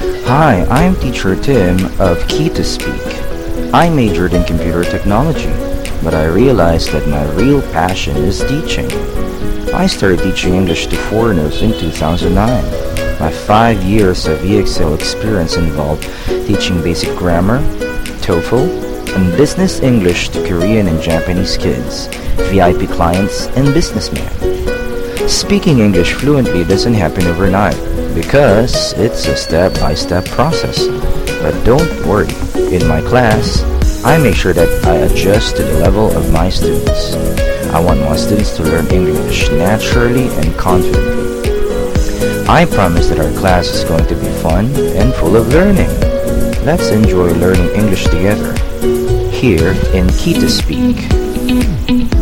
Hi, I'm teacher Tim of Key to Speak. I majored in computer technology, but I realized that my real passion is teaching. I started teaching English to foreigners in 2009. My 5 years of EXL experience involved teaching basic grammar, TOEFL, and business English to Korean and Japanese kids, VIP clients, and businessmen. Speaking English fluently doesn't happen overnight because it's a step-by-step process. But don't worry, in my class, I make sure that I adjust to the level of my students. I want my students to learn English naturally and confidently. I promise that our class is going to be fun and full of learning. Let's enjoy learning English together here in Key to Speak.